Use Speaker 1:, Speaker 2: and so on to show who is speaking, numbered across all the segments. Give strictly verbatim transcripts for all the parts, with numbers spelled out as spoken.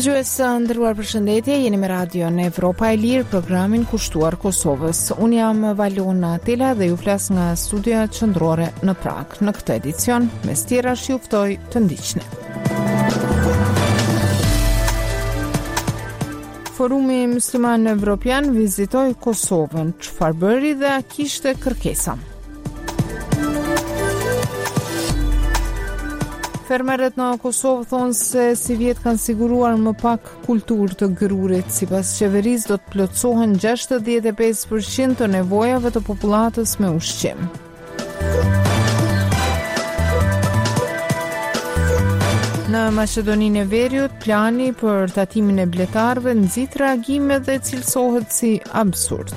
Speaker 1: Dëgjues së ndëruar, përshëndetje, jeni me radion Evropa e Lirë, programin kushtuar Kosovës. Unë jam Valona Tela dhe ju flas nga studioja qendrore në Prag. Në këtë edicion, mes tjerash ju ftoj të ndiqni. Forumi Musliman Evropian vizitoi Kosovën. Çfarë bëri dhe a kishte kërkesa? Fermerët në Kosovë thonë se si vjetë kanë siguruar më pak kulturë të gërurit. Sipas qeverisë do të plotësohen gjashtëdhjetë e pesë përqind të nevojave të popullatës me ushqim. Në Maqedoninë e Veriut, plani për tatimin e bletarëve nxit reagime dhe cilësohet si absurd.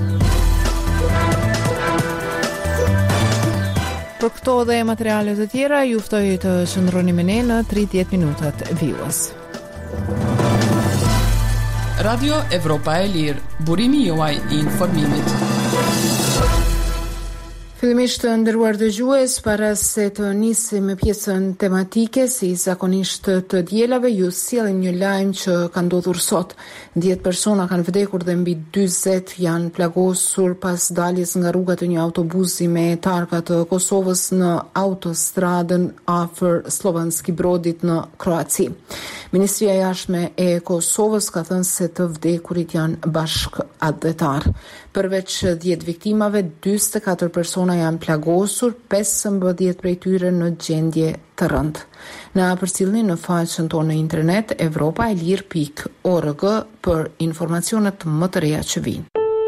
Speaker 1: Për këto dhe materialet të tjera, ju ftoj të qëndroni me ne në tridhjetë minutat vijues.
Speaker 2: Radio Evropa e Lirë, burimi juaj i informimit.
Speaker 1: Fillimisht të nderuar dëgjues, para se të nisim me pjesën tematike, si zakonisht të dielave, ju sjellim një lajm që ka ndodhur sot. dhjetë persona kanë vdekur dhe mbi dyzet janë plagosur pas daljes nga rruga të një autobusi me targa të Kosovës në autostradën afër Slovanski Brodit në Kroaci. Ministria e Jashtme e Kosovës ka thënë se të vdekurit janë bashkëadhetar. Përveç dhjetë viktimave, dyzet e katër persona janë plagosur, pesëmbëdhjetë prej tyre në gjendje të rëndë. Na përcjellni në faqen tonë në internet evropa e lirë pikë org për informacionet më të reja që vijnë.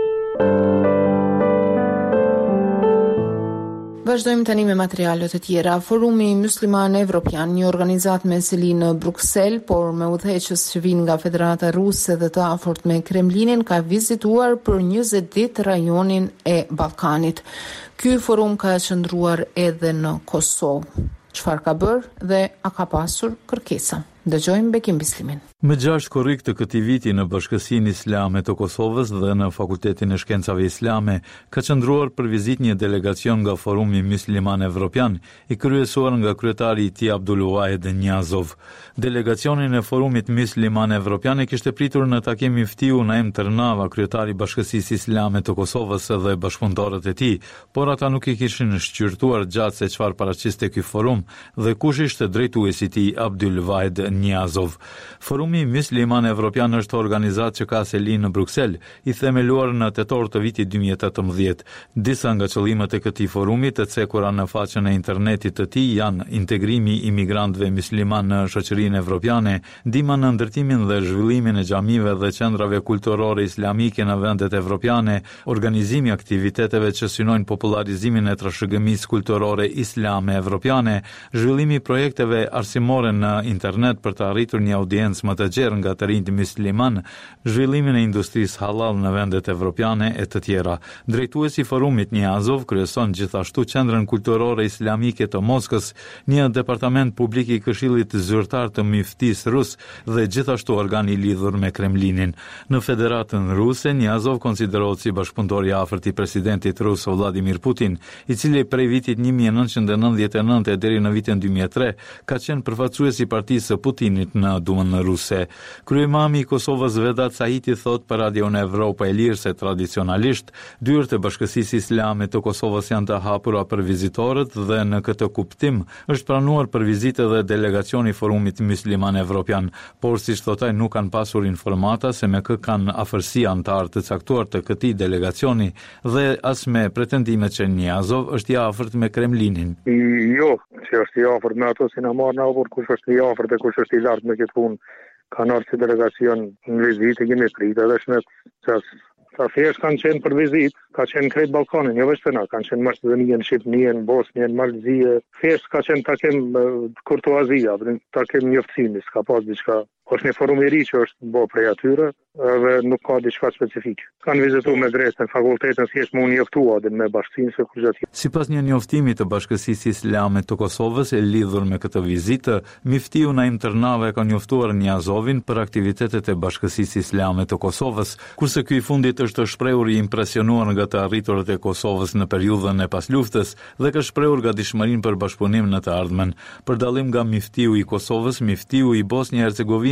Speaker 1: Vazhdojmë tani me materialet e tjera. Forumi Musliman Evropian, një organizatë me seli në Bruksel, por me udhëheqës që vinë nga Federata Ruse dhe të afërt me Kremlinin, ka vizituar për njëzet ditë rajonin e Ballkanit. Ky forum ka qëndruar edhe në Kosovë. Çfarë ka bërë dhe a ka pasur kërkesa? Dëgjojmë Bekim Bislimin.
Speaker 3: Më gjashtë korrik të këtij viti në Bashkësinë Islame të Kosovës dhe në Fakultetin e Shkencave Islame ka qëndruar për vizitë një delegacion nga Forumi Musliman Evropian, i kryesuar nga kryetari i tij Abdulwahid Niazov. Delegacionin e Forumit Musliman Evropian e kishte pritur në takim i ftiu Naim Tërnava, kryetari i Bashkësisë Islame të Kosovës dhe bashkëpunëtorët e tij, por ata nuk i kishin shqyrtuar gjatë se çfarë paraqiste ky forum dhe kush ishte drejtuesi i tij Abdulwahid Niazov. Forumi Musliman Evropian është organizatë që ka seli në Bruksel, i themeluar në tetor të vitit dy mijë e tetëmbëdhjetë. Disa nga qëllimet e këtij forumi të cekura në faqen e internetit të tij janë integrimi i migrantëve musliman në shoqërinë evropiane, ndihma në ndërtimin dhe zhvillimin e xhamive dhe qendrave kulturore islamike në vendet evropiane, organizimi i aktiviteteve që synojnë popularizimin e trashëgimisë kulturore islame evropiane, zhvillimi i projekteve arsimore në internet për të arritur një audiencë më të gjerë nga të rinjt musliman, zhvillimin e industrisë halal në vendet evropiane e të tjera. Drejtuesi i forumit Niazov kryeson gjithashtu qendrën kulturore islamike të Moskës, një departament publik i Këshillit Zyrtar të Myftisë Rus dhe gjithashtu organ i lidhur me Kremlinin. Në Federatën Ruse, Niazov konsiderohet si bashkëpunëtor i afërt i presidentit rus Vladimir Putin, i cili prej vitit një mijë e nëntëqind e nëntëdhjetë e nëntë deri në vitin dy mijë e tre ka qenë përfaqësues i partisë së Putinit në Dumën ruse. Kryemami i Kosovës Vedat Sahiti thot për Radion Evropa e Lirë se tradicionalisht dyert e Bashkësisë Islame të Kosovës janë të hapura për vizitorët dhe në këtë kuptim është pranuar për vizitë dhe delegacioni i Forumit Musliman Evropian, por siç thotaj nuk kanë pasur informata se me kë kanë afërsi anëtar të caktuar të këtij delegacioni dhe as me pretendimet që Niazov është i afërt me Kremlinin.
Speaker 4: Jo, që është i afërt me ato si na marrë na por kush është i afërt e kush është i lartë me këtë punë. Kanë ardhur si delegacion në vizitë, kemi pritë edhe shmet që sa thjesht kanë qenë për vizitë, ka qenë krejt Ballkanin, jo vetëm na, kanë qenë Maqedoninë, Shqipërinë, Bosnjën, Malzi, thjesht ka qenë takim kurtuazia, takim njoftësimi, s'ka pas diçka. Është një forum i ri që është bërë prej atyre dhe nuk ka diçka specifike. Kanë vizituar me Dresden, fakultetin, thjesht më unë njoftua dhe me bashkësinë se kur gjatë.
Speaker 3: Sipas një njoftimi të Bashkësisë Islame të Kosovës e lidhur me këtë vizitë, Miftiu Naim Tërnava ka njoftuar Niazovin për aktivitetet e Bashkësisë Islame të Kosovës, kurse ky i fundit është shprehur i impresionuar nga të arriturat e Kosovës në periudhën e pasluftës dhe ka shprehur gatishmërinë për bashkëpunim në të ardhmen. Për dallim nga Miftiu i Kosovës, Miftiu i Bosnjë e Hercegovinës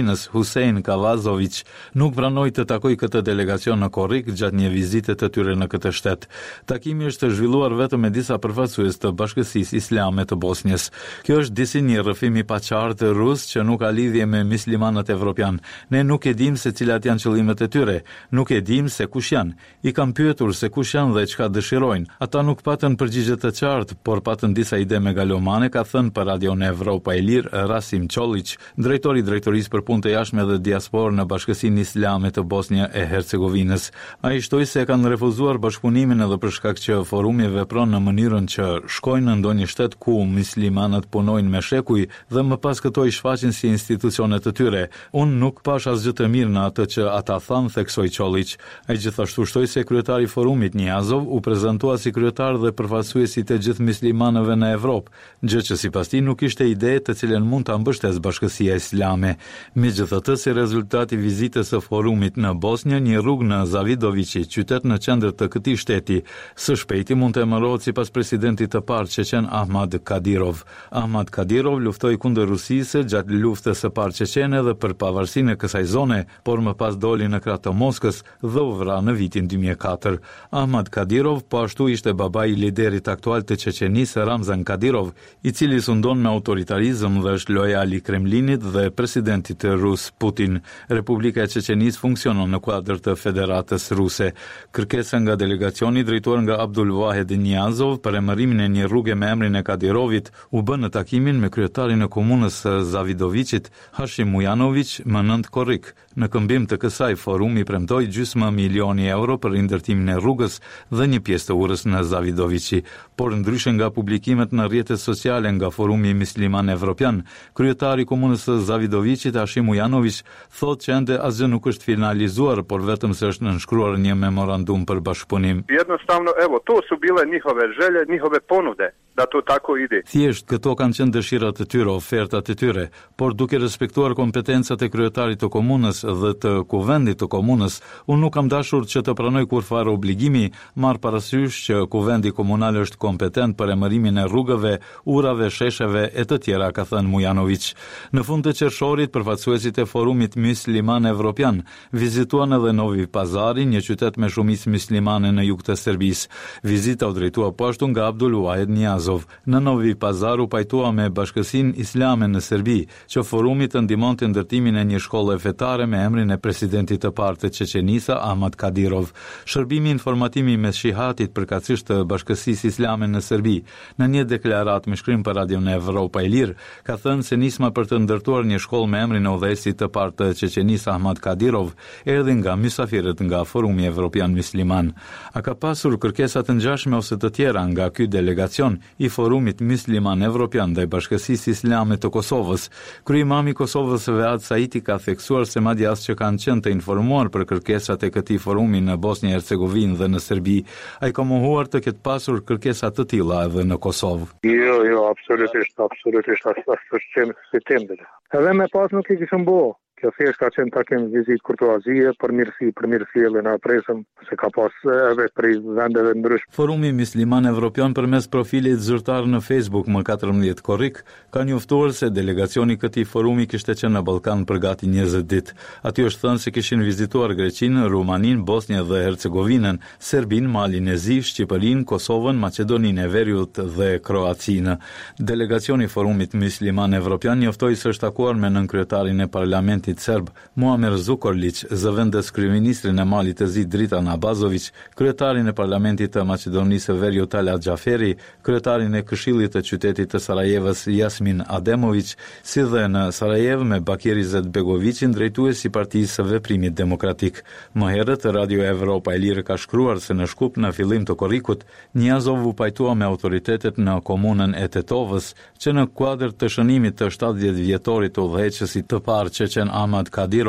Speaker 3: Hercegovinës, Hussein Kavazovic, nuk pranoi të takojë këtë delegacion në Korrik gjatë një vizite të tyre në këtë shtet. Takimi është zhvilluar vetëm me disa përfaqësues të Bashkësisë Islame të Bosnjës. Kjo është disi një rrëfim i paqartë rus që nuk ka lidhje me muslimanët evropian. Ne nuk e dim se cilat janë qëllimet e tyre, nuk e dim se kush janë. I kam pyetur se kush janë dhe çka dëshirojnë. Ata nuk patën përgjigje të qartë, por patën disa ide megalomane, ka thënë për Radion Evropa e Lirë Rasim Çollić, drejtori i drejtorisë për punë të jashtme dhe diasporë në Bashkësinë Islame të Bosnjë e Hercegovinës. Ai shtoi se kanë refuzuar bashkëpunimin edhe për shkak që forumi vepron në mënyrën që shkojnë në ndonjë shtet ku muslimanët punojnë me shekuj dhe më pas këto i shfaqin si institucione të tyre. Unë nuk pash asgjë të mirë në atë që ata thanë, theksoi Çollić. Ai gjithashtu shtoi se kryetari i forumit Niazov u prezantua si kryetar dhe përfaqësuesi të gjithë muslimanëve në Evropë, gjë që sipas tij nuk ishte ide të cilën mund ta mbështesë Bashkësia Islame. Megjithatë, si rezultat i vizitës së forumit në Bosnjë, një rrugë në Zavidovići, qytet në qendër të këtij shteti, së shpejti mund të emërohet sipas presidentit të parë çeçen Ahmad Kadirov. Ahmad Kadirov luftoi kundër Rusisë gjatë luftës së parë çeçene dhe për pavarësinë e kësaj zone, por më pas doli në krah të Moskës dhe u vra në vitin dy mijë e katër. Ahmad Kadirov po ashtu ishte babai i liderit aktual të Çeçenisë Ramzan Kadirov, i cili sundon me autoritarizëm dhe është lojal i Kremlinit dhe presidentit rus Putin. Republika e Çeçenisë funksionon në kuadër të Federatës Ruse. Kërkesa nga delegacioni drejtuar nga Abdul Wahed Niazov për emërimin e një rruge me emrin e Kadirovit u bën në takimin me kryetarin e komunës së Zavidovićit, Hashim Mujanović, më nënt Korrik. Në këmbim të kësaj, forumi premtoi gjysmë milioni euro për rindërtimin e rrugës dhe një pjesë të urës në Zavidovići, por ndryshe nga publikimet në rrjetet sociale nga Forumi Musliman Evropian, kryetari i komunës së Zavidovićit, Hashim Mujanović, thotë që ende asgjë nuk është finalizuar, por vetëm se është nënshkruar një memorandum për bashkëpunim.
Speaker 5: Jednostavno, evo, to su bile njihove želje, njihove ponude da to tako ide.
Speaker 3: Thjesht këto kanë qenë dëshirat e tyre, ofertat e tyre, por duke respektuar kompetencat e kryetarit të komunës dhe të kuvendit të komunës, unë nuk kam dashur që të pranoj kurfar obligimi, marr parasysh që kuvendi komunal është kompetent për emërimin e rrugëve, urave, shesheve e të tjera, ka thënë Mujanović. Në fund të qershorit, përfaqësuesit e Forumit Musliman Evropian vizituan edhe Novi Pazari, një qytet me shumicë muslimane në jug të Serbisë. Vizita u drejtua po ashtu nga Abdul Wahed Niazov. Në Novi Pazar u pajtua me Bashkësinë Islame në Serbi, që forumi të ndihmonte ndërtimin e një shkolle fetare me emrin e presidentit të parë të Çeçenisë, Ahmad Kadirov. Shërbimi informatimi mes shihatit përkatësisht të Bashkësisë Islame në Serbi, në një deklaratë me shkrim për Radion Evropa e Lirë, ka thënë se nisma për të ndërtuar një shkollë me emrin e udhëheqësit të parë të Çeçenisë, Ahmad Kadirov, erdhi nga mysafirët nga Forumi Evropian Musliman. A ka pasur kërkesa të ngjashme ose të tjera nga ky delegacion i Forumit Musliman Evropian dhe Bashkësisë Islame të Kosovës? Kryemami i Kosovës Vead Saiti ka theksuar se madje as që kanë qenë të informuar për kërkesat e këtij forumi në Bosnjë Hercegovinë dhe në Serbi, ai ka mohuar të ketë pasur kërkesa të tilla edhe në Kosovë.
Speaker 4: Jo, jo, absolutisht, absolutisht as as çem si tembel. Edhe me pas nuk e kishëm bo. Kjo thjesht ka qenë takim vizit kurtuazie, për mirësi, për mirësjellje na presëm se ka pas edhe prej vendeve ndryshme.
Speaker 3: Forumi Musliman Evropian përmes profilit zyrtar në Facebook më katërmbëdhjetë Korrik ka njoftuar se delegacioni i këtij forumi kishte qenë në Ballkan për gati njëzet ditë. Aty është thënë se kishin vizituar Greqinë, Rumaninë, Bosnjë dhe Hercegovinën, Serbinë, Malinezi, Shqipërinë, Kosovën, Maqedoninë e Veriut dhe Kroacinë. Delegacioni i Forumit Musliman Evropian njoftoi se është takuar me nënkryetarin e parlamentit serb Muamer Zukorlić, zëvendës kryeministrin e Malit të Zi Dritan Abazović, kryetarin e parlamentit të Maqedonisë së Veriut Ala Xhaferi, kryetarin e Këshillit të qytetit të Sarajevës Jasmin Ademović, si dhe në Sarajevo me Bakir Izetbegovićin, drejtuesi i Partisë së Veprimit Demokratik. Më herët Radio Evropa e Lirë ka shkruar se në Shkup në fillim të korrikut, Niazov u pajtua me autoritetet në komunën e Tetovës, që në kuadër të shënimit të shtatëdhjetë vjetorit të udhëheqësit të parë çeçen Ahmad Kadirov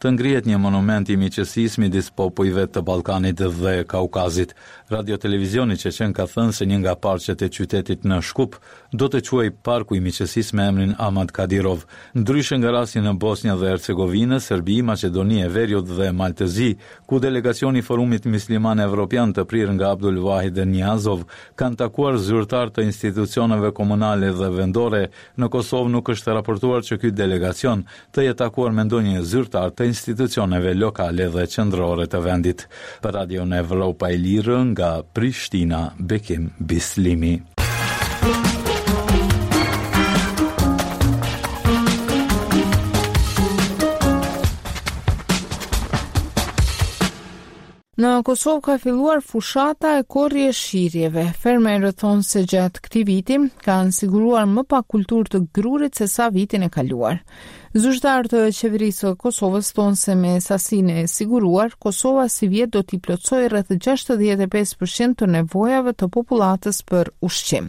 Speaker 3: të ngrihet një monument i miqësisë midis popujve të Ballkanit dhe Kaukazit. Radio-televizioni Çeçen ka thënë se një nga parqet e qytetit në Shkup do të quhej Parku i Miqësisë me emrin Ahmad Kadirov. Ndryshe nga rasti në Bosnjë dhe Hercegovinë, Serbi, Maqedoni e Veriut dhe Maltezi, ku delegacioni i Forumit Misliman Evropian të prirë nga Abdul Wahid Niazov kanë takuar zyrtar të institucioneve komunale dhe vendore, në Kosovë nuk është raportuar që ky delegacion të jetë takuar me ndonjë zyrtar të institucioneve lokale dhe qendrore të vendit. Për Radio Evropa e Lirë nga Prishtina, Bekim Bislimi.
Speaker 1: Në Kosovë ka filluar fushata e korrje shirjeve. Fermerët thonë se gjatë këtij viti kanë siguruar më pak kulturë të grurit se sa vitin e kaluar. Zyrtarët të qeverisë së Kosovës thonë se me sasinë e siguruar, Kosova si vjet do t'i plotësojë rreth gjashtëdhjetë e pesë përqind të nevojave të popullatës për ushqim.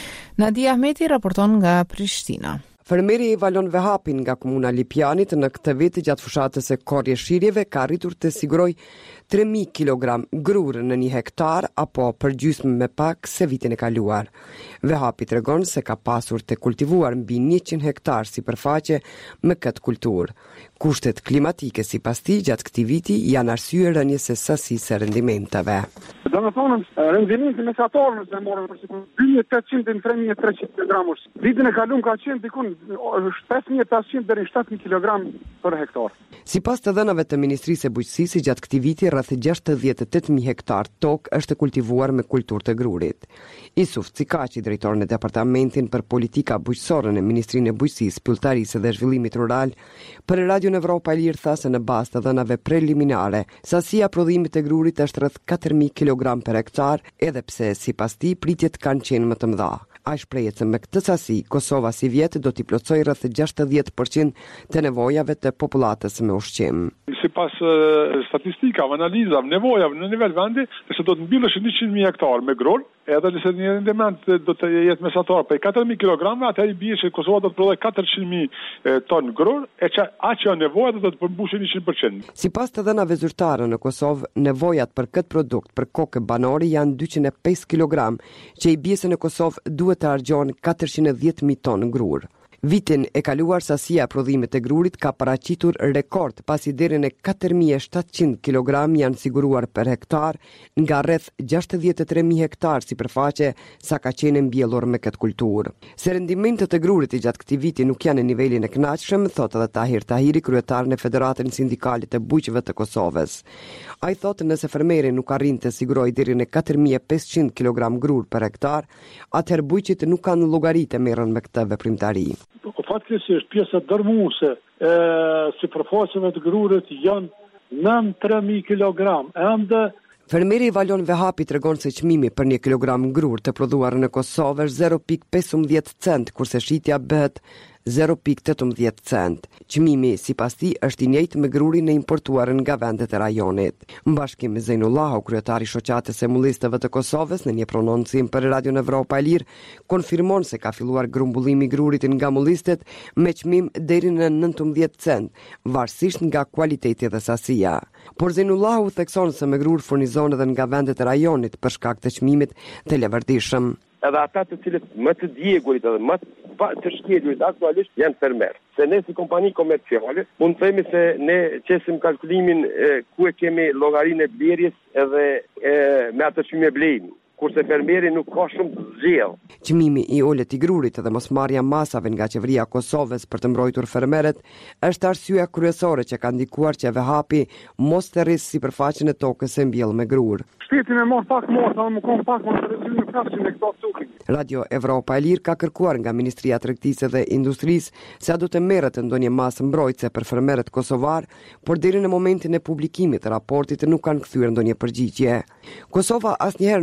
Speaker 1: Nadia Ahmeti raporton nga Prishtina.
Speaker 6: Fermeri Valon Vehapin nga komuna Lipjanit në këtë vit gjatë fushatës e korrje shirjeve ka arritur të siguroj tre mijë kilogram grur në një hektar apo përgjysmë me pak se vitin e kaluar. Vehapi tregon se ka pasur të kultivuar mbi njëqind hektar sipërfaqe me këtë kulturë. Kushtet klimatike sipas tij gjatë këtij viti janë arsye rënies së sasisë së rendimenteve.
Speaker 7: Do të thonë, rendimenti mesator nëse morëm për shembull dy mijë e tetëqind deri në tre mijë e treqind kilogram. Vitin e kaluar ka qenë dikun pesë mijë e pesëqind deri në shtatë mijë kilogram për hektar.
Speaker 6: Sipas të dhënave të Ministrisë së Bujqësisë, gjatë këtij viti rreth gjashtëdhjetë e tetë mijë hektar tokë është kultivuar me kulturë të grurit. Isuf Cikaçi, drejtori në Departamentin për Politika Bujqësore në Ministrinë e Bujqësisë, Pylltarisë dhe Zhvillimit Rural, për Radio Evropa e Lirë tha se në bazë të dhënave preliminare, sasia prodhimit të grurit është rreth katër mijë kilogram per hektar, edhe pse sipas tij pritjet kanë qenë më të mëdha. Ai shprehet se me këtë sasi Kosova si vjet do t'i plotësojë rreth gjashtëdhjetë përqind të nevojave të popullatës me ushqim.
Speaker 8: Sipas uh, statistikave, analizave, nevojave në nivel vendi, se do të mbyllesh njëqind mijë hektar me gror, edhe nëse një rendiment do të jetë mesatar për katër mijë kilogram, atëherë bie se Kosova do të prodhojë katërqind mijë ton gror, e që aq janë nevojat do të përmbushë njëqind përqind.
Speaker 6: Sipas të dhënave zyrtare në Kosovë, nevojat për këtë produkt për kokë banore janë dyqind e pesë kilogram, që i bie se në Kosovë duhet të harxhohen katërqind e dhjetë mijë ton grur. Vitin e kaluar sasia e prodhimit të grurit ka paraqitur rekord, pasi deri në katër mijë e shtatëqind kilogram janë siguruar per hektar nga rreth gjashtëdhjetë e tre mijë hektar sipërfaqe sa ka qenë mbjellur me këtë kulturë. Se rendimentet e grurit i gjatë këtij viti nuk janë në nivelin e kënaqshëm, thotë edhe Tahir Tahiri, kryetari në Federatën Sindikale të Bujqëve të Kosovës. Ai thotë nëse fermeri nuk arrin të sigurojë deri në katër mijë e pesëqind kilogram grur per hektar, atëherë bujqit nuk kanë llogari të merren me këtë veprimtari.
Speaker 7: Fatkeqësisht pjesa dërmuese e sipërfaqeve të grurit janë nëntë tre mijë kilogram. Ende
Speaker 6: Fermeri Valon Vehapi tregon se çmimi për një kilogram grur të prodhuar në Kosovë është zero pikë pesëmbëdhjetë cent, kurse shitja bëhet zero pikë tetëmbëdhjetë cent. Çmimi sipas tij është i njëjtë me grurin e importuar nga vendet e rajonit. Në bashkim me Zejnullahu, kryetari i shoqatës së mullistëve të Kosovës, në një prononcim për Radio Evropa e Lirë, konfirmon se ka filluar grumbullimi i grurit nga mullistët me çmim deri në nëntëmbëdhjetë cent, varësisht nga kualiteti dhe sasia. Por Zejnullahu thekson se me grur furnizon edhe nga vendet e rajonit për shkak të çmimit të leverdishëm.
Speaker 9: Edhe ata të cilët më të djegurit edhe më të shkjelurit aktualisht janë fermer. Se ne si kompani komerciale, mund të themi se ne qesim kalkulimin e, ku e kemi llogarinë e blerjes edhe e, me atë çmim e blejmë, kurse fermeri nuk ka shumë të zgjellë.
Speaker 6: Çmimi i ulët i grurit dhe mosmarrja masave nga qeveria e Kosovës për të mbrojtur fermerët është arsyeja kryesore që ka ndikuar që Vehapi mos të rrisë sipërfaqen e tokës së mbjellë me grur.
Speaker 7: Shtetin e mor pak mos, ama më kon pak mos rrezik në fshatin e këto tukin.
Speaker 6: Radio Evropa e Lirë ka kërkuar nga Ministria e Tregtisë dhe Industrisë se a do të merret ndonjë masë mbrojtëse për fermerët kosovar, por deri në momentin e publikimit të raportit nuk kanë kthyer ndonjë përgjigje. Kosova asnjëherë nuk ka arritur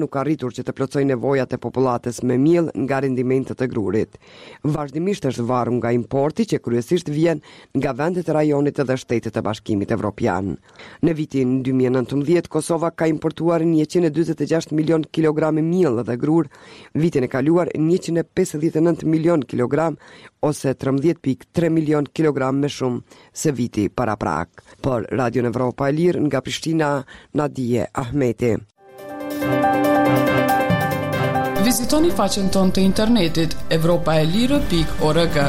Speaker 6: arritur që të plotësojë nevojat e popullatës me miell nga rendimentet e grurit. Vazhdimisht është varur nga importi që kryesisht vjen nga vendet e rajonit dhe shtetet e Bashkimit Evropian. Në vitin dy mijë e nëntëmbëdhjetë Kosova ka importuar njëqind e dyzet e gjashtë milion kilogram miell dhe grur, vitin e kaluar njëqind e pesëdhjetë e nëntë milion kilogram ose trembëdhjetë pikë tre milion kilogram më shumë se viti paraprak. Për Radio Evropa e Lirë nga Prishtina, Nadije Ahmeti.
Speaker 2: Vizitoni faqen tonë të internetit evropaelire pikë org.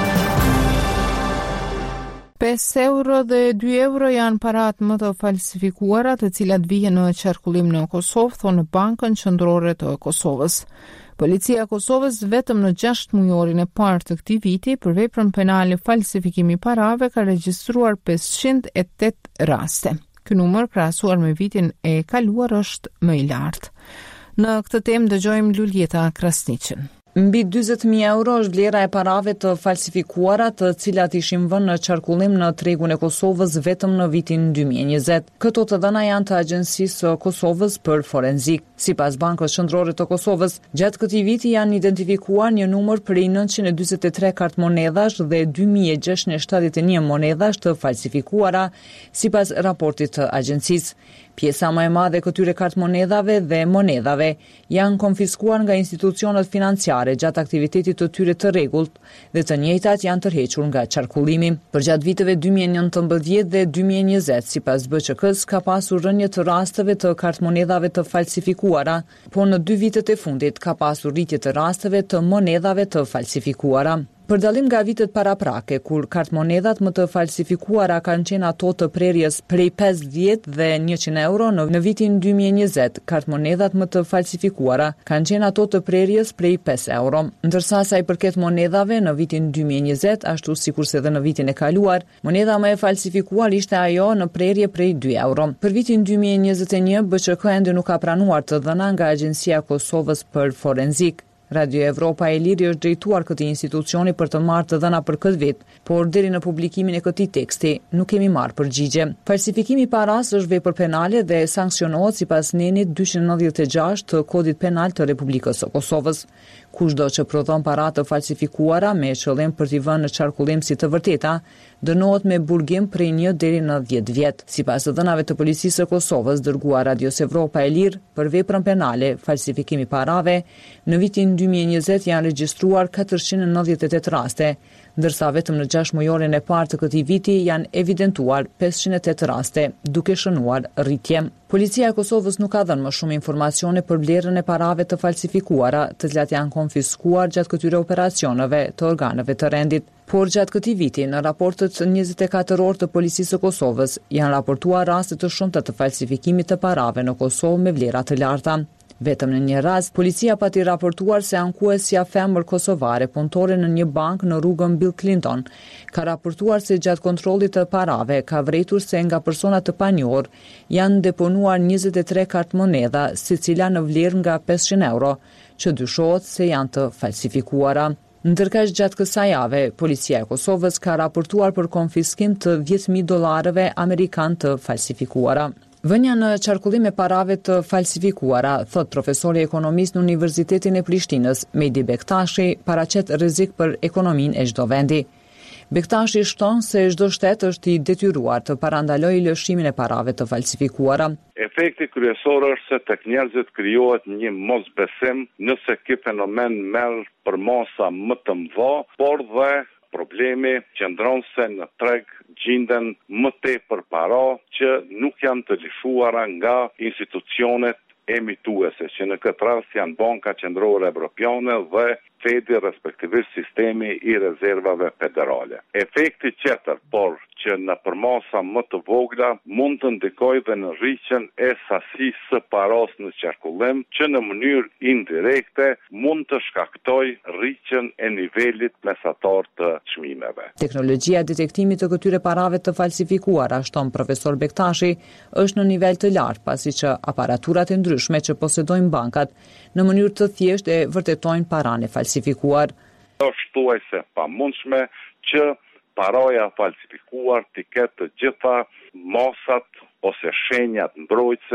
Speaker 1: pesë euro dhe dy euro janë paratë më të falsifikuara të cilat vijnë në qarkullim në Kosovë, thonë Bankën Qendrore të Kosovës. Policia e Kosovës vetëm në gjashtë mujorin e parë të këtij viti për veprën penale falsifikimi parave ka regjistruar pesëqind e tetë raste. Ky numër krahasuar me vitin e kaluar është më i lartë. Në këtë temë dëgjojmë Luljeta Krasniqin.
Speaker 10: Mbi dyzet mijë euro është vlera e parave të falsifikuara të cilat ishin vënë në qarkullim në tregun e Kosovës vetëm në vitin dy mijë e njëzet. Këto të dhëna janë të Agjencisë së Kosovës për Forenzik. Sipas Bankës Qendrore të Kosovës, gjatë këtij viti janë identifikuar një numër prej nëntëqind e dyzet e tre kartmonedhash dhe dy mijë e gjashtëqind e shtatëdhjetë e një monedhash të falsifikuara, sipas raportit të agjencisë. Pjesa më e madhe e këtyre kartmonedhave dhe monedhave janë konfiskuar nga institucionet financiare gjatë aktivitetit të tyre të rregullt dhe të njëjtat janë tërhequr nga qarkullimi. Për gjatë viteve dy mijë e nëntëmbëdhjetë dhe dy mijë e njëzet, sipas B Q K-s, ka pasur rënje të rasteve të kartmonedhave të falsifikuara, por në dy vitet e fundit ka pasur rritje të rasteve të monedhave të falsifikuara. Për dallim nga vitet paraprake, kur kartmonedhat më të falsifikuara kanë qenë ato të prerjes prej pesëdhjetë dhe njëqind euro, në, në vitin dy mijë e njëzet, kartmonedhat më të falsifikuara kanë qenë ato të prerjes prej pesë euro. Ndërsa sa i përket monedhave, në vitin dy mijë e njëzet, ashtu sikurse edhe në vitin e kaluar, monedha më e falsifikuar ishte ajo në prerje prej dy euro. Për vitin dy mijë e njëzet e një, B Q K ende nuk ka pranuar të dhëna nga Agjencia e Kosovës për Forenzik. Radio Evropa e Lirë është drejtuar këtij institucioni për të marrë të dhëna për këtë vit, por deri në publikimin e këtij teksti nuk kemi marrë përgjigje. Falsifikimi i paras është vepër penale dhe sanksionohet sipas nenit dyqind e nëntëdhjetë e gjashtë të Kodit Penal të Republikës së Kosovës. Kushdo që prodhon para të falsifikuara me qëllim për t'i vënë në qarkullim si të vërteta, dënohet me burgim prej një deri në dhjetë vjet. Sipas të dhënave të Policisë së Kosovës dërguar Radios Evropa e Lirë për veprën penale falsifikimi parave, në vitin dy mijë e njëzet janë regjistruar katërqind e nëntëdhjetë e tetë raste, ndërsa vetëm në gjashtë mujorin e parë të këtij viti janë evidentuar pesëqind e tetë raste, duke shënuar rritje. Policia e Kosovës nuk ka dhënë më shumë informacione për vlerën e parave të falsifikuara, të cilat janë konfiskuar gjatë këtyre operacioneve të organeve të rendit. Por gjatë këtij viti, në raportet njëzet e katër orë të Policisë së Kosovës, janë raportuar raste të shumta të falsifikimit të parave në Kosovë me vlera të larta. Vetëm në një rast, policia pati raportuar se ankuesja femër kosovare punëtore në një bank në rrugën Bill Clinton ka raportuar se gjatë kontrollit të parave ka vërejtur se nga persona të panjohur janë deponuar njëzet e tre kartmonedha, secila në vlerë nga pesëqind euro, që dyshohet se janë të falsifikuara. Ndërkaq gjatë kësaj jave, policia e Kosovës ka raportuar për konfiskim të dhjetë mijë dollarëve amerikan të falsifikuara. Vënia në qarkullim e parave të falsifikuara, thot profesori ekonomist në Universitetin e Prishtinës, Mehdi Bektashi, paraqet rrezik për ekonominë e çdo vendi. Bektashi shton se çdo shtet është i detyruar të parandalojë lëshimin e parave të falsifikuara.
Speaker 11: Efekti kryesor është se tek njerëzit krijohet një mosbesim nëse ky fenomen merr për masa më të mëdha, por dhe problemi qëndron se në treg gjinden më tepër para që nuk janë të lëshuara nga institucionet emituese, që në këtë rast janë Banka Qendrore Evropiane dhe Fedi, respektivisht sistemi i rezervave federale. Efekti tjetër, por që në përmasa më të vogla mund të ndikojë dhe në rritjen e sasisë së paras në qarkullim, që në mënyrë indirekte mund të shkaktojë rritjen e nivelit mesatar të çmimeve.
Speaker 10: Teknologjia e detektimit të këtyre parave të falsifikuara, shton profesor Bektashi, është në nivel të lartë, pasi që aparaturat e ndryshme që posedojnë bankat në mënyrë të thjeshtë e vërtetojnë paranë e falsifikuar.
Speaker 11: Është thuajse pamundshme që paraja falsifikuar të ketë të gjitha masat ose shenjat mbrojtëse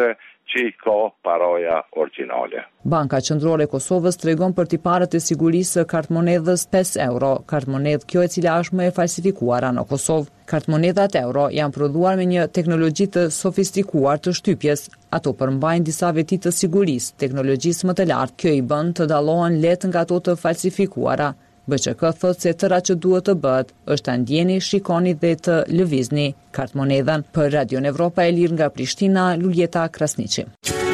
Speaker 11: që i ka paraja origjinale.
Speaker 10: Banka Qendrore e Kosovës tregon për tiparet e sigurisë së kartmonedhës pesë euro, kartmonedhë kjo e cila është më e falsifikuara në Kosovë. Kartmonedhat euro janë prodhuar me një teknologji të sofistikuar të shtypjes. Ato përmbajnë disa veti të sigurisë, teknologjisë më të lartë. Kjo i bën të dallohen lehtë nga ato të falsifikuara. B Q K thot se tëra që duhet të bëhet është ta ndjeni, shikoni dhe të lëvizni kartmonedhën. Për Radion Evropa e Lirë nga Prishtina, Luljeta Krasniqi.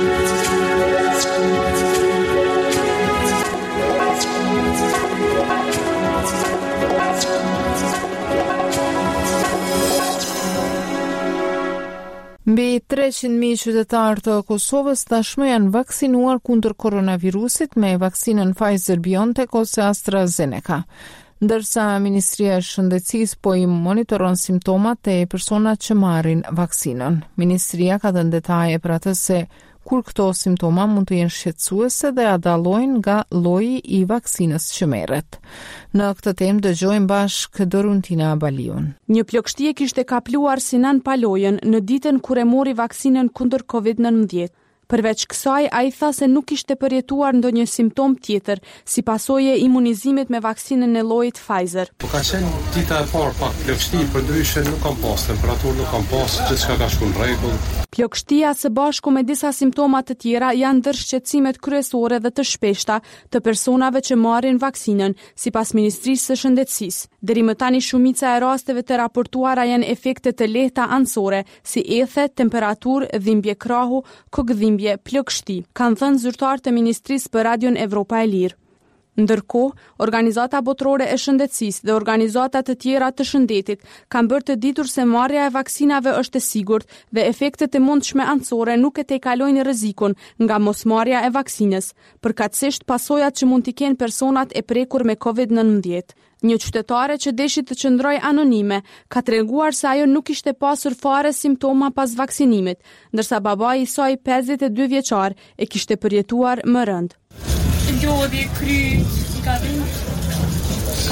Speaker 1: Mbi treqind mijë qytetarë të Kosovës tashmë janë vaksinuar kundër koronavirusit me vaksinën Pfizer-BioNTech ose AstraZeneca, ndërsa Ministria e Shëndetësisë po i monitoron simptomat e personat që marrin vaksinën. Ministria ka dhënë detaje për atë se kur këto simptoma mund të jenë shqetësuese dhe a dallojnë nga lloji i vaksinës që merret. Në këtë temë dëgjojmë bashkë Doruntina Baliun.
Speaker 12: Një plagështie kishte kapluar Sinan Palojën në ditën kur e mori vaksinën kundër kovid nëntëmbëdhjetë. Përveç kësaj, a i tha se nuk ishte përjetuar ndonjë simptom tjetër, si pasojë imunizimit me vaksinën e llojit Pfizer.
Speaker 13: Po ka qenë dita e parë pak plagështi, përndryshe nuk kam pas temperaturë, nuk kam pas gjithçka ka shkuar në rregull.
Speaker 12: Plagështia së bashku me disa simptoma të tjera janë ndër shqetësimet kryesore dhe të shpeshta të personave që marrin vaksinën, sipas Ministrisë së Shëndetësisë. Deri më tani shumica e rasteve të raportuara janë efekte të lehta anësore, si ethe, temperaturë, dhimbje krahu, kokëdhimbje, plagështi, kanë thënë zyrtarët e Ministrisë për Radion Evropa e Lirë. Ndërkohë, Organizata Botërore e Shëndetësisë dhe organizata të tjera të shëndetit kanë bërë të ditur se marrja e vaksinave është e sigurt dhe efektet e mundshme anësore nuk e tejkalojnë rrezikun nga mosmarrja e vaksinës, përkatësisht pasojat që mund t'i kenë personat e prekur me kovid nëntëmbëdhjetë. Një qytetare që deshi të qëndroj anonime ka treguar se ajo nuk ishte pasur fare simptoma pas vaksinimit, ndërsa babai i saj pesëdhjetë e dy vjeçar e kishte përjetuar më rënd.
Speaker 14: Lodhi, kryt, i ka dhimë, ka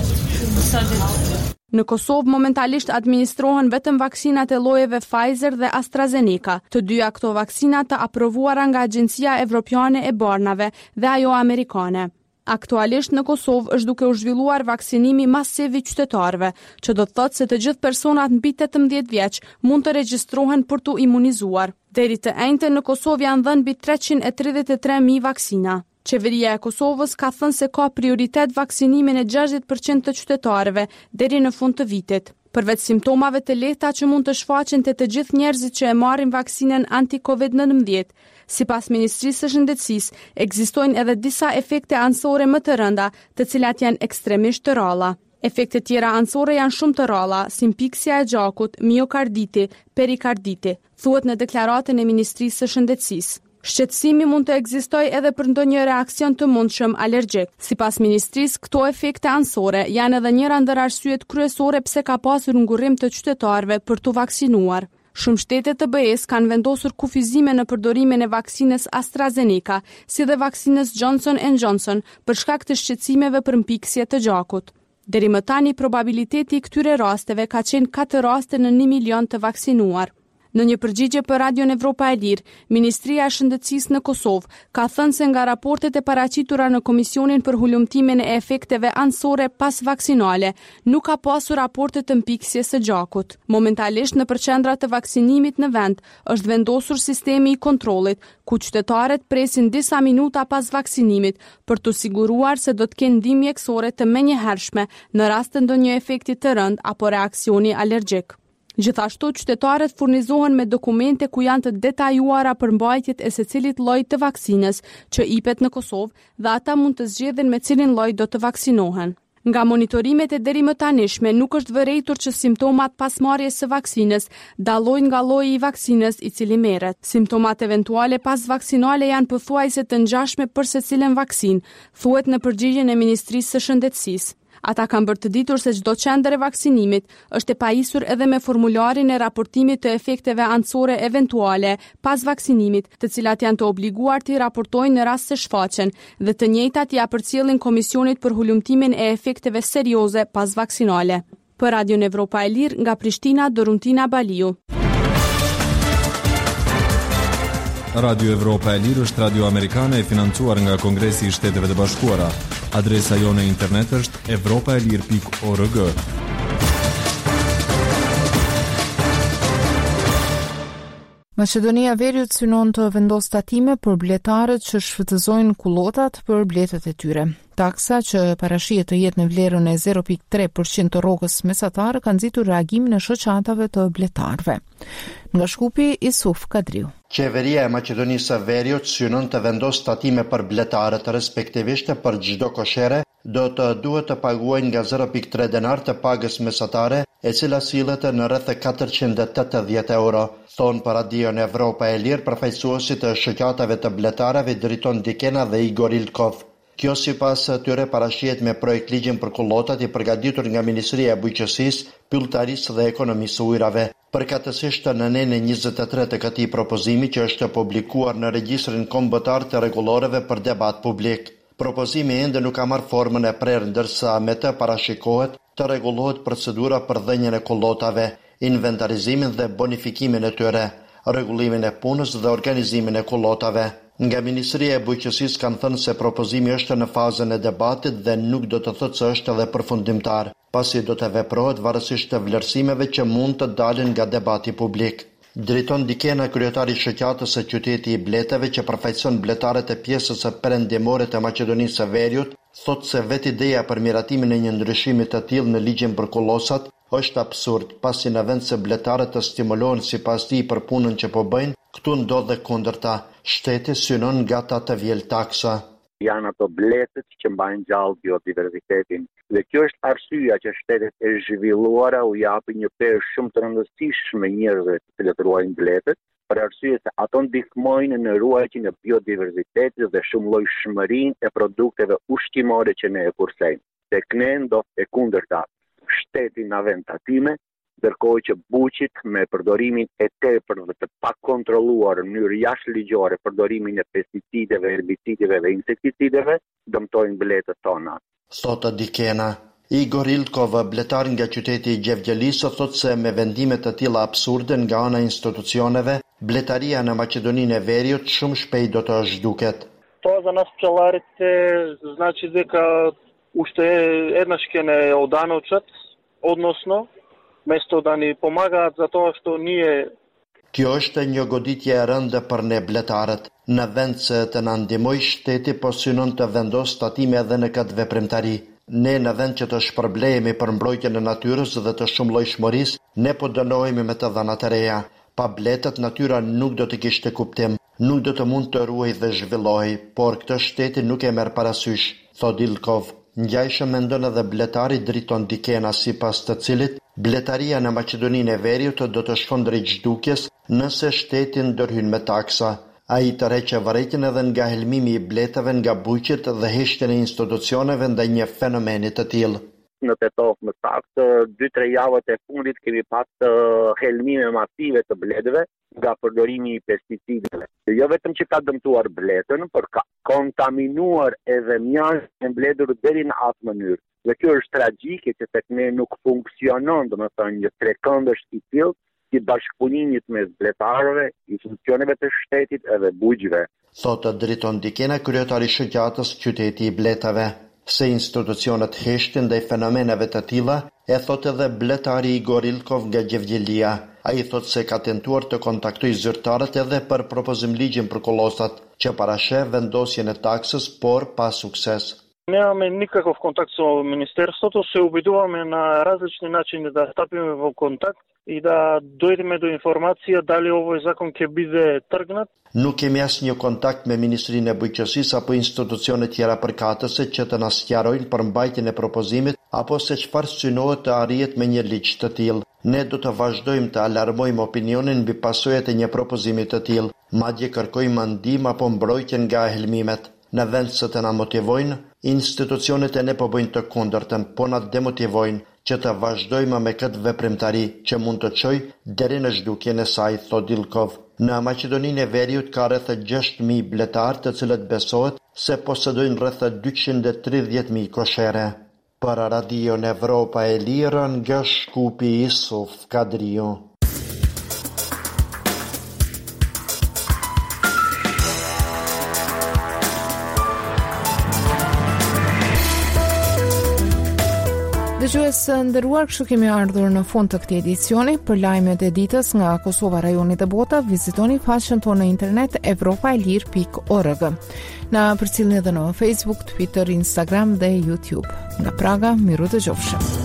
Speaker 14: zgjatë,
Speaker 12: Në Kosovë momentalisht administrohen vetëm vaksinat e llojeve Pfizer dhe AstraZeneca, të dyja këto vaksina të aprovuara nga Agjencia Evropiane e Barnave dhe ajo amerikane. Aktualisht në Kosovë është duke u zhvilluar vaksinimi masiv i qytetarëve, që do të thotë se të gjithë personat mbi tetëmbëdhjetë vjeç mund të regjistrohen për tu imunizuar. Deri të enjte në Kosovë janë dhënë mbi treqind e tridhjetë e tre mijë vaksina. Qeveria e Kosovës ka thënë se ka prioritet vaksinimin e gjashtëdhjetë përqind të qytetarëve deri në fund të vitit. Përveç simptomave të lehta që mund të shfaqen te të gjithë njerëzit që e marrin vaksinën anti-kovid nëntëmbëdhjetë, sipas Ministrisë së Shëndetësisë, ekzistojnë edhe disa efekte anësore më të rënda, të cilat janë ekstremisht të rralla. Efekte tjera anësore janë shumë të rralla, si mpiksja e gjakut, miokarditi, perikarditi, thuhet në deklaratën e Ministrisë së Shëndetësisë. Shqetësimi mund të ekzistojë edhe për ndonjë reakcion të mundshëm alergjik. Sipas ministrisë, këto efekte anësore janë edhe njëra ndër arsyet kryesore pse ka pasur ngurrim të qytetarëve për tu vaksinuar. Shumë shtete të B E-s kanë vendosur kufizime në përdorimin e vaksinës AstraZeneca, si dhe vaksinës Johnson and Johnson, për shkak të shqetësimeve për mpiksje të gjakut. Deri më tani probabiliteti i këtyre rasteve ka qenë katër raste në një milion të vaksinuar. Në një përgjigje për Radion Evropa e Lirë, Ministria e Shëndetësisë në Kosovë ka thënë se nga raportet e paraqitura në Komisionin për hulumtimin e efekteve anësore pas vaksinale, nuk ka pasur raporte të mpiksjes së gjakut. Momentalisht në përqendrat të vaksinimit në vend është vendosur sistemi i kontrollit, ku qytetarët presin disa minuta pas vaksinimit për të siguruar se do të kenë ndihmë mjekësore të menjëhershme në rast të ndonjë efekti të rënd apo reaksioni alergjik. Gjithashtu, qytetarët furnizohen me dokumente ku janë të detajuara për mbajtjet e secilit lloji të vaksinës që jepet në Kosovë dhe ata mund të zgjedhin me cilin lloj do të vaksinohen. Nga monitorimet e deri më tanishme nuk është vërejtur që simptomat pas marrjes së vaksinës dallojnë nga lloji i vaksinës i cili merret. Simptomat eventuale pas vaksinale janë pothuajse të ngjashme për secilën vaksinë, thuhet në përgjigjen e Ministrisë së Shëndetësisë. Ata kanë bërë të ditur se çdo qendër e vaksinimit është e pajisur edhe me formularin e raportimit të efekteve anësore eventuale pas vaksinimit, të cilat janë të obliguar të i raportojnë në rast se shfaqen, dhe të njëjtat ja përcjellin Komisionit për hulumtimin e efekteve serioze pas vaksinale. Për Radion Evropa e Lirë, nga Prishtina, Doruntina Baliu.
Speaker 15: Radio Evropa e Lirë është radio amerikane e financuar nga Kongresi i Shteteve të Bashkuara. Adresa jone internet është evropaelir pikë org.
Speaker 1: Maqedonia e Veriut synon të vendos tatime për bletarët që shfrytëzojnë kullotat për bletet e tyre. Taksa që parashihet të jetë në vlerën e zero pikë tre përqind të rrogës mesatare ka nxitur reagimin e shoqatave të bletarëve. Nga Shkupi, Isuf Kadriu.
Speaker 16: Qeveria e Maqedonisë së Veriut synon të vendos tatime për bletarët, respektivisht për çdo koshere do të duhet të paguajnë nga zero pikë tre denar të pagës mesatare, e cila sillet në rreth katërqind e tetëdhjetë euro, thon për Radion Evropa e Lirë përfaqësuesi të shoqatave të bletarëve Driton Dikena dhe Igor Ilkov. Kjo sipas tyre parashihet me projekt ligjin për kullotat i përgatitur nga Ministria e Bujqësisë, Pyllëtarisë dhe Ekonomisë Ujrave. Përkatësisht në nënën e njëzet e tre të këtij propozimi që është publikuar në regjistrin kombëtar të rregulloreve për debat publik. Propozimi ende nuk ka marrë formën e prerë, ndërsa me të parashikohet të rregullohet procedura për dhënien e kullotave, inventarizimin dhe bonifikimin e tyre, rregullimin e punës dhe organizimin e kullotave. Nga Ministria e Bujqësisë kanë thënë se propozimi është në fazën e debatit dhe nuk do të thotë se është edhe përfundimtar, pasi do të veprohet varësisht të vlerësimeve që mund të dalin nga debati publik. Driton Dikena, kryetari i shoqatës së qyteti i bleteve që përfaqëson bletarët e pjesës së perëndimore të Maqedonisë së Veriut, thotë se vetë ideja për miratimin e një ndryshimi të tillë në ligjin për kullosat është absurd, pasi në vend se bletarët të stimulohen sipas tij për punën që po bëjnë, këtu ndodh dhe kundërta. Shteti synon nga ta të vjel taksa.
Speaker 17: Janë ato bletët që mbajnë gjallë biodiversitetin. Dhe kjo është arsyeja që shtetet e zhvilluara u japi një peshë shumë të rëndësishme njerëzve të cilët ruajnë bletët, për arsye se ato ndihmojnë në ruajtjen e biodiversitetit dhe shumëllojshmërinë e produkteve ushqimore që ne e kursejmë. Tek ne ndodh e kundërta. Shteti na vend tatime, ndërkohë që buqit me përdorimin e tepër dhe të pakontrolluar në mënyrë jashtëligjore përdorimin e pesticideve, herbicideve dhe insekticideve dëmtojnë bletët tona.
Speaker 16: Thotë Dikena. Igor Ilkov, bletar nga qyteti i Gjevgjelisë, thotë se me vendime të tilla absurde nga ana e institucioneve, bletaria në Maqedoninë e Veriut shumë shpejt do të zhduket.
Speaker 18: Това за нас пчеларите значи дека уште еднаш ќе не оданаучат, односно место да ни помагаат за тоа што ние.
Speaker 16: Kjo është një goditje e rëndë për ne bletarët. Në vend se të na ndihmojë shteti, po synon të vendos tatime edhe në këtë veprimtari. Ne në vend që të shpërblehemi për mbrojtjen e natyrës dhe të shumëllojshmërisë, ne po dënohemi me të dhënat e reja. Pa bletët natyra nuk do të kishte kuptim, nuk do të mund të ruaj dhe zhvillohej, por këtë shteti nuk e merr parasysh, thot Ilkov. Ngjajshëm mendon edhe bletari Driton Dikena, sipas të cilit bletaria në Maqedoninë e Veriut do të shkon drejt zhdukjes nëse shteti ndërhyn me taksa. Ai tërheqë vërejtjen edhe nga helmimi i bletave nga buqit dhe heqjen e institucioneve ndaj një fenomeni të tillë.
Speaker 17: Në Tetov më saktë, dy tre javët e fundit kemi pasë helmime masive të bletëve nga përdorimi i pesticideve. Jo vetëm që ka dëmtuar bletën, por ka kontaminuar edhe mjashtë e mbledhur deri në atë mënyrë. Dhe kjo është tragjike që tek ne nuk funksionon, domethënë një trekëndësh i tillë i bashkëpunimit mes bletarëve, institucioneve të shtetit edhe bujqve.
Speaker 16: Thotë Driton Dikena, kryetari i shoqatës qyteti i bletave. Se institucionet heshtin ndaj fenomeneve të tilla, e thot edhe bletari Igor Ilkov nga Gjevgjelia. Ai thot se ka tentuar të kontaktojë zyrtarët edhe për propozim ligjin për kullosat, që parasheh vendosjen e taksës, por pa sukses.
Speaker 18: Nemаме никаков контакт со министерството, се обидуваме на различни начини да стапиме во контакт и да дојдеме до информација дали овој закон ќе биде тргнат.
Speaker 16: Nuk kemi asnjë kontakt me Ministrinë e Bujqësisë apo institucione tjera përkatëse që të na sqarojnë për mbajtjen e propozimit apo se çfarë synohet të arrihet me një ligj të tillë. Ne do të vazhdojmë të alarmojmë opinionin mbi pasojat e një propozimi të tillë, madje kërkojmë ndihmë apo mbrojtje nga helmimet. Në vend se të na motivojnë, institucionet e ne po bëjnë të kundërtën, po na demotivojnë që të vazhdojmë me këtë veprimtari që mund të çojë deri në zhdukjen e saj, thot Ilkov. Në Maqedoninë e Veriut ka rreth gjashtë mijë bletar, të cilët besohet se posedojnë rreth dyqind e tridhjetë mijë koshere. Për Radion Evropa e Lirë, nga Shkupi, Isuf Kadriu.
Speaker 1: Dëgjues së nderuar, kështu kemi ardhur në fund të këtij edicioni. Për lajmet e ditës nga Kosova, rajoni dhe bota, vizitoni faqen tonë në internet evropaelir pikë org. Na përcjellni edhe në Facebook, Twitter, Instagram dhe YouTube. Nga Praga, miru dëgjofshëm.